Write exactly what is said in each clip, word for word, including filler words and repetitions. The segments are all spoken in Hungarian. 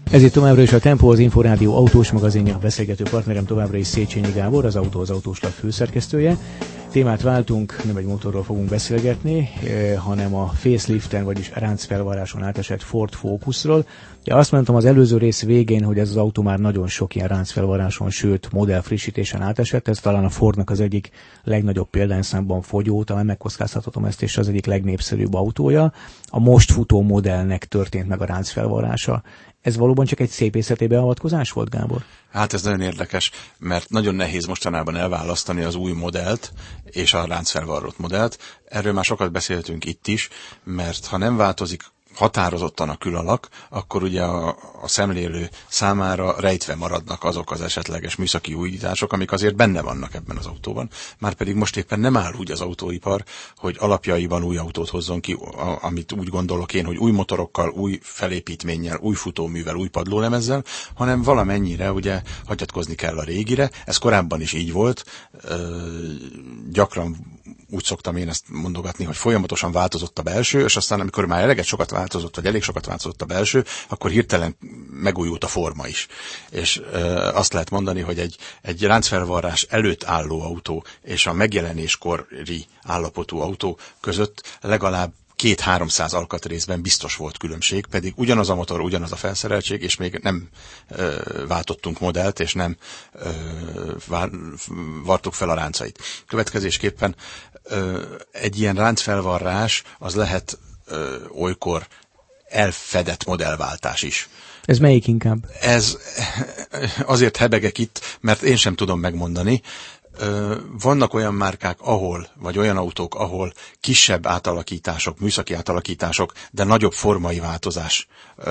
Ez itt továbbra is a Tempo, az Inforádió autós magazinja, beszélgető partnerem továbbra is Széchenyi Gábor, az Autó az Autóslap főszerkesztője. Témát váltunk, nem egy motorról fogunk beszélgetni, hanem a faceliften, vagyis ráncfelvarráson átesett Ford Focusról. Ja, azt mondtam az előző rész végén, hogy ez az autó már nagyon sok ilyen ráncfelvarráson, sőt modell frissítésen átesett. Ez talán a Fordnak az egyik legnagyobb példányszámban fogyó, talán megkockáztathatom ezt, és az egyik legnépszerűbb autója. A most futó modellnek történt meg a ráncfelvarrása. Ez valóban csak egy szépészeti beavatkozás volt, Gábor? Hát ez nagyon érdekes, mert nagyon nehéz mostanában elválasztani az új modellt és a ráncfelvarrott modellt. Erről már sokat beszéltünk itt is, mert ha nem változik határozottan a külalak, akkor ugye a, a szemlélő számára rejtve maradnak azok az esetleges műszaki újítások, amik azért benne vannak ebben az autóban. Márpedig most éppen nem áll úgy az autóipar, hogy alapjaiban új autót hozzon ki, amit úgy gondolok én, hogy új motorokkal, új felépítménnyel, új futóművel, új padlólemezzel, hanem valamennyire ugye hagyatkozni kell a régire. Ez korábban is így volt. Gyakran úgy szoktam én ezt mondogatni, hogy folyamatosan változott a belső, és aztán amikor már eleget sokat változott, vagy elég sokat változott a belső, akkor hirtelen megújult a forma is. És e, azt lehet mondani, hogy egy, egy ráncfelvarrás előtt álló autó és a megjelenéskori állapotú autó között legalább két-háromszáz alkatrészben biztos volt különbség, pedig ugyanaz a motor, ugyanaz a felszereltség, és még nem ö, váltottunk modellt, és nem ö, vár, vartuk fel a ráncait. Következésképpen ö, egy ilyen ráncfelvarrás az lehet ö, olykor elfedett modellváltás is. Ez melyik inkább? Ez azért hebegek itt, mert én sem tudom megmondani. Vannak olyan márkák, ahol, vagy olyan autók, ahol kisebb átalakítások, műszaki átalakítások, de nagyobb formai változás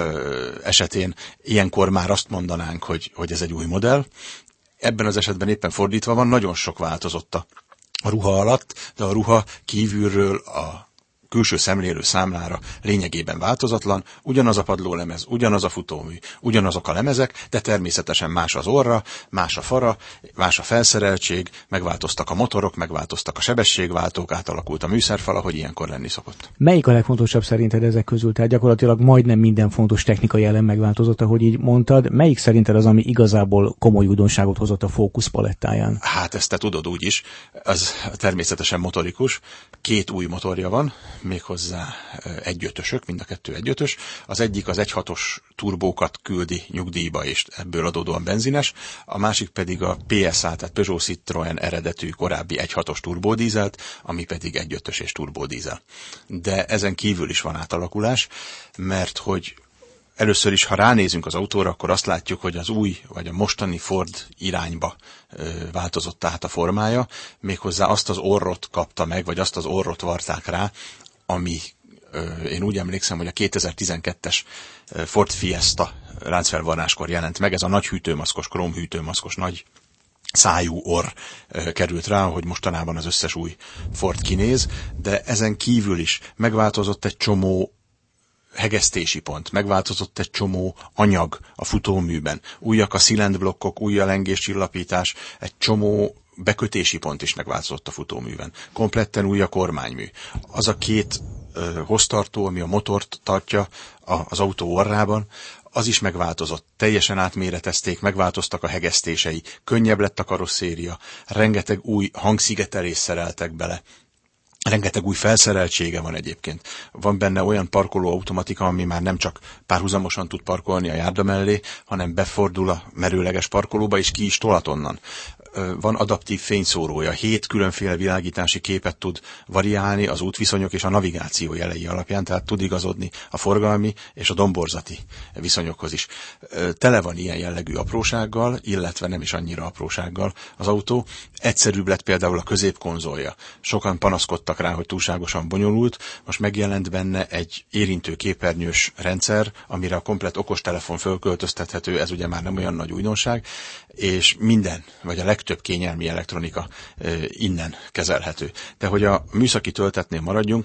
ö, esetén ilyenkor már azt mondanánk, hogy, hogy ez egy új modell. Ebben az esetben éppen fordítva van, nagyon sok változott a, a ruha alatt, de a ruha kívülről a külső szemlélő számlára lényegében változatlan, ugyanaz a padlólemez, ugyanaz a futómű, ugyanazok a lemezek, de természetesen más az orra, más a fara, más a felszereltség, megváltoztak a motorok, megváltoztak a sebességváltók, átalakult a műszerfal, ahogy ilyenkor lenni szokott. Melyik a legfontosabb szerinted ezek közül? Tehát gyakorlatilag majdnem minden fontos technikai elem megváltozott, ahogy így mondtad. Melyik szerinted az, ami igazából komoly újdonságot hozott a Focus palettáján? Hát ezt te tudod úgy is, az természetesen motorikus. Két új motorja van, méghozzá egyötösök, mind a kettő egyötös. Az egyik az egy hatos turbókat küldi nyugdíjba, és ebből adódóan benzines, a másik pedig a pé es á, tehát Peugeot Citroën eredetű korábbi egy hatos turbódízelt, ami pedig egyötös és turbódízel. De ezen kívül is van átalakulás, mert hogy először is, ha ránézünk az autóra, akkor azt látjuk, hogy az új, vagy a mostani Ford irányba ö, változott át a formája, méghozzá azt az orrot kapta meg, vagy azt az orrot varták rá, ami ö, én úgy emlékszem, hogy a kétezer-tizenkettes Ford Fiesta ráncfelvarráskor jelent meg, ez a nagy hűtőmaszkos, krómhűtőmaszkos, nagy szájú orr ö, került rá, hogy mostanában az összes új Ford kinéz, de ezen kívül is megváltozott egy csomó hegesztési pont, megváltozott egy csomó anyag a futóműben, újak a szilendblokkok, új a lengéscsillapítás, egy csomó bekötési pont is megváltozott a futóműben. Kompletten új a kormánymű. Az a két ö, hoztartó, ami a motort tartja a, az autó orrában, az is megváltozott. Teljesen átméretezték, megváltoztak a hegesztései, könnyebb lett a karosszéria, rengeteg új hangszigetelést szereltek bele. Rengeteg új felszereltsége van egyébként. Van benne olyan parkoló automatika, ami már nem csak párhuzamosan tud parkolni a járda mellé, hanem befordul a merőleges parkolóba, és ki is tolat onnan. Van adaptív fényszórója, hét különféle világítási képet tud variálni az útviszonyok és a navigáció jelei alapján, tehát tud igazodni a forgalmi és a domborzati viszonyokhoz is. Tele van ilyen jellegű aprósággal, illetve nem is annyira aprósággal az autó. Egyszerűbb lett például a középkonzolja. Sokan panaszkodtak rá, hogy túlságosan bonyolult, most megjelent benne egy érintő képernyős rendszer, amire a komplett okostelefon fölköltöztethető, ez ugye már nem olyan nagy újdonság, és minden, vagy a legtöbb kényelmi elektronika e, innen kezelhető. De hogy a műszaki töltetnél maradjunk,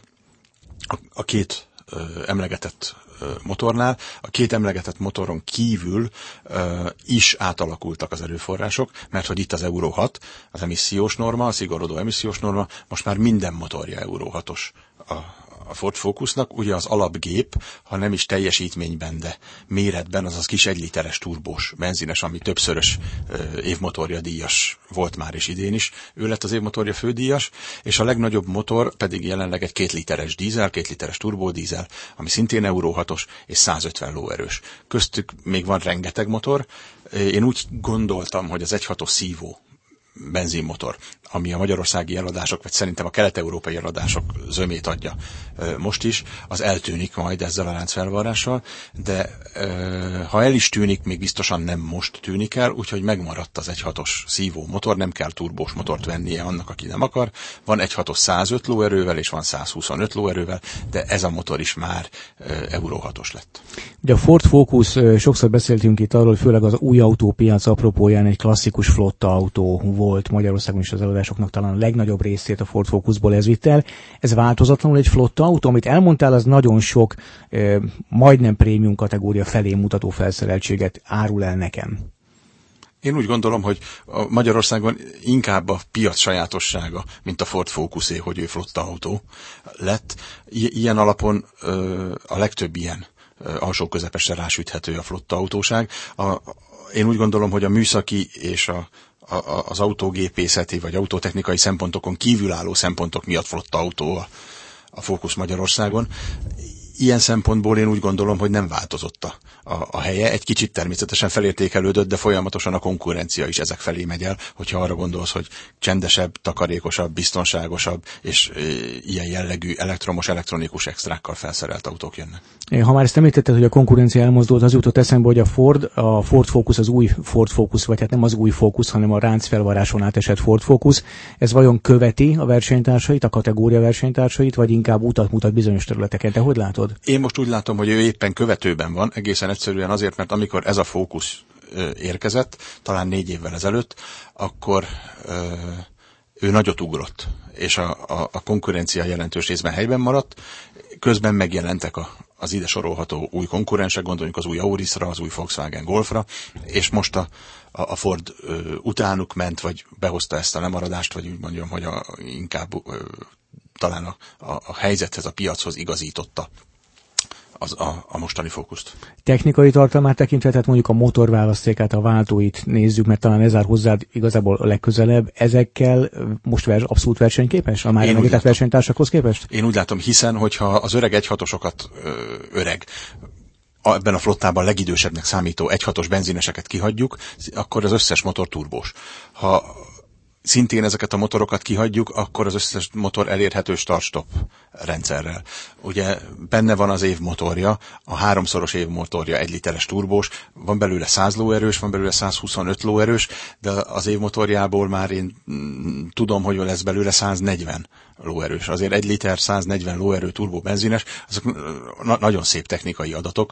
a, a két e, emlegetett e, motornál, a két emlegetett motoron kívül e, is átalakultak az erőforrások, mert hogy itt az Euro hat, az emissziós norma, a szigorodó emissziós norma, most már minden motorja Euro hatos a a Ford Focusnak ugye az alapgép, ha nem is teljesítményben, de méretben, az az kis egyliteres turbós benzines, ami többszörös ö, évmotorja díjas volt már is idén is. Ő lett az évmotorja fődíjas, és a legnagyobb motor pedig jelenleg egy két literes dízel, két literes turbódízel, ami szintén Euró hatos és százötven lóerős. Köztük még van rengeteg motor. Én úgy gondoltam, hogy az egy hatos szívó benzinmotor, ami a magyarországi eladások, vagy szerintem a kelet-európai eladások zömét adja most is, az eltűnik majd ezzel a láncfelvarrással, de ha el is tűnik, még biztosan nem most tűnik el, úgyhogy megmaradt az egy hatos szívó motor, nem kell turbós motort vennie annak, aki nem akar. Van egy hatos százöt lóerővel, és van százhuszonöt lóerővel, de ez a motor is már Euró hatos lett. Ugye a Ford Focus, sokszor beszéltünk itt arról, főleg az új autópiac apropóján egy klasszikus flotta autó volt Magyarországon is, az eladásoknak talán a legnagyobb részét a Ford Focusból ez vitt el. Ez változatlanul egy flotta autó, amit elmondtál, az nagyon sok, eh, majdnem prémium kategória felé mutató felszereltséget árul el nekem. Én úgy gondolom, hogy a Magyarországon inkább a piac sajátossága, mint a Ford Focusé, hogy ő flotta autó lett. I- ilyen alapon ö, a legtöbb ilyen ö, alsó közepesre rásüthető a flotta autóság. A, én úgy gondolom, hogy a műszaki és a A, az autógépészeti vagy autótechnikai szempontokon kívülálló szempontok miatt flotta autó a, a Focus Magyarországon. Ilyen szempontból én úgy gondolom, hogy nem változott a, a, a helye. Egy kicsit természetesen felértékelődött, de folyamatosan a konkurencia is ezek felé megy el, hogyha arra gondolsz, hogy csendesebb, takarékosabb, biztonságosabb és e, ilyen jellegű elektromos, elektronikus extrákkal felszerelt autók jönnek. Ha már ezt említetted, hogy a konkurencia elmozdult, az jutott eszembe, hogy a Ford, a Ford Focus, az új Ford Focus, vagy hát nem az új Focus, hanem a ráncfelvarráson átesett Ford Focus, ez vajon követi a versenytársait, a kategória versenytársait, vagy inkább utat mutat bizonyos területeken? Te hogy látod? Én most úgy látom, hogy ő éppen követőben van, egészen egyszerűen azért, mert amikor ez a Focus érkezett, talán négy évvel ezelőtt, akkor ö, ő nagyot ugrott, és a, a, a konkurencia jelentős részben helyben maradt, közben megjelentek a, az ide sorolható új konkurensek, gondoljunk az új Aurisra, az új Volkswagen Golfra, és most a, a Ford ö, utánuk ment, vagy behozta ezt a lemaradást, vagy úgy mondjam, hogy a, inkább ö, talán a, a, a helyzethez, a piachoz igazította az a, a mostani Focust. Technikai tartalmát tekintve, tehát mondjuk a motorválasztékát, a váltóit nézzük, mert talán ez áll hozzád igazából a legközelebb. Ezekkel most vers, abszolút versenyképes? A már említett versenytársakhoz képest? Én úgy látom, hiszen, hogyha az öreg egy hatosokat öreg, ebben a flottában legidősebbnek számító egy hatos benzineseket kihagyjuk, akkor az összes motor turbós. Ha szintén ezeket a motorokat kihagyjuk, akkor az összes motor elérhető start-stop rendszerrel. Ugye benne van az év motorja, a háromszoros év motorja egy literes turbós, van belőle száz lóerős, van belőle százhuszonöt lóerős, de az év motorjából már én mm, tudom, hogy lesz belőle száznegyven lóerős. Azért egy liter száznegyven lóerő turbó benzines, azok na- nagyon szép technikai adatok.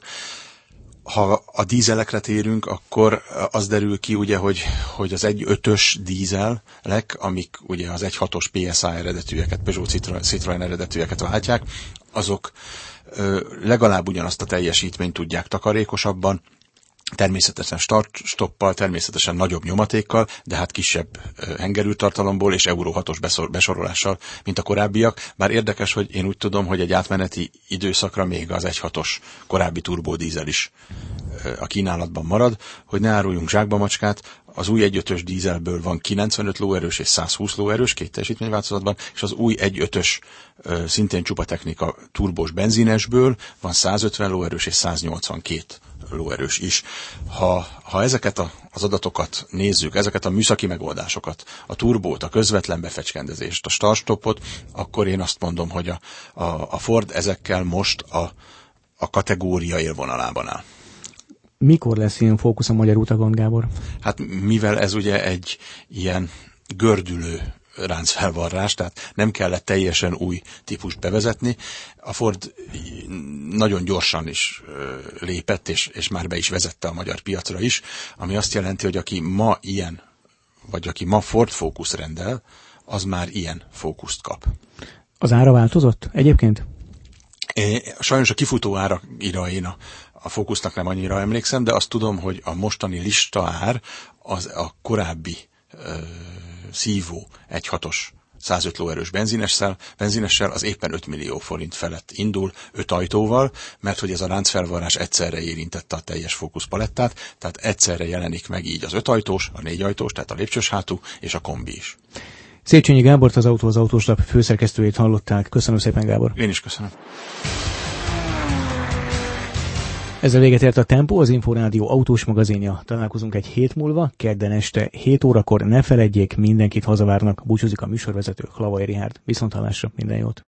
Ha a dízelekre térünk, akkor az derül ki, ugye, hogy, hogy az egy ötös dízelek, amik ugye az egy hatos pé es i eredetűeket, Peugeot Citroën, Citroën eredetűeket váltják, azok ö, legalább ugyanazt a teljesítményt tudják takarékosabban, természetesen start-stoppal, természetesen nagyobb nyomatékkal, de hát kisebb hengerűtartalomból és Euró hatos besorolással, mint a korábbiak. Bár érdekes, hogy én úgy tudom, hogy egy átmeneti időszakra még az egy hatos korábbi turbódízel is a kínálatban marad, hogy ne áruljunk zsákba macskát. Az új egy ötös dízelből van kilencvenöt lóerős és százhúsz lóerős, két teljesítményváltozatban, és az új egy ötös szintén csupa technika turbós benzinesből van százötven lóerős és száznyolcvankét lóerős is. Ha, ha ezeket a, az adatokat nézzük, ezeket a műszaki megoldásokat, a turbót, a közvetlen befecskendezést, a start-stopot, akkor én azt mondom, hogy a, a, a Ford ezekkel most a, a kategória élvonalában áll. Mikor lesz ilyen fókusz a magyar utakon, Gábor? Hát mivel ez ugye egy ilyen gördülő ráncfelvarrás, tehát nem kellett teljesen új típust bevezetni. A Ford nagyon gyorsan is lépett, és, és már be is vezette a magyar piacra is, ami azt jelenti, hogy aki ma ilyen, vagy aki ma Ford Focus rendel, az már ilyen Focust kap. Az ára változott egyébként? É, sajnos a kifutó ára én a, a Focusnak nem annyira emlékszem, de azt tudom, hogy a mostani lista ár az a korábbi ö, szívó egy hatos százöt lóerős benzinessel, benzinessel, az éppen öt millió forint felett indul, öt ajtóval, mert hogy ez a láncfelvarrás egyszerre érintette a teljes Focus palettát, tehát egyszerre jelenik meg így az öt ajtós, a négy ajtós, tehát a lépcsős hátú, és a kombi is. Széchenyi Gábort, az Autó az Autóslap főszerkesztőjét hallották. Köszönöm szépen, Gábor. Én is köszönöm. Ezzel véget ért a Tempó, az Inforádió autós magazinja. Találkozunk egy hét múlva, kedden este hét órakor. Ne feledjék, mindenkit hazavárnak. Búcsúzik a műsorvezető, Hlavai Richárd. Viszonthallásra, minden jót!